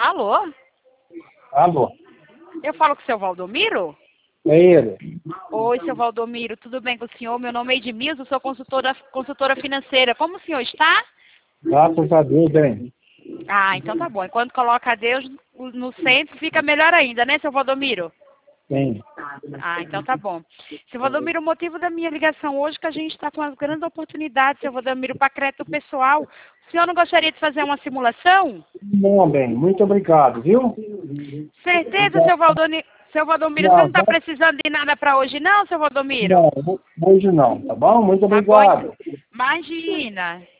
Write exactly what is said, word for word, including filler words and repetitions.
Alô? Alô? Eu falo com o seu Valdomiro? É ele. Oi, seu Valdomiro, tudo bem com o senhor? Meu nome é Edmilson, sou consultora, consultora financeira. Como o senhor está? Graças a Deus, bem. Ah, então tá bom. Enquanto coloca Deus no centro, fica melhor ainda, né, seu Valdomiro? Sim. Ah, então tá bom. Seu Valdomiro, o motivo da minha ligação hoje é que a gente está com as grandes oportunidades, seu Valdomiro, para crédito pessoal. O senhor não gostaria de fazer uma simulação? Não, bem. Muito obrigado, viu? Certeza, seu Valdomiro? Seu Valdomiro, você não Não, está precisando de nada para hoje, não, seu Valdomiro? não, hoje não, tá bom? Muito Tá bom, obrigado. imagina.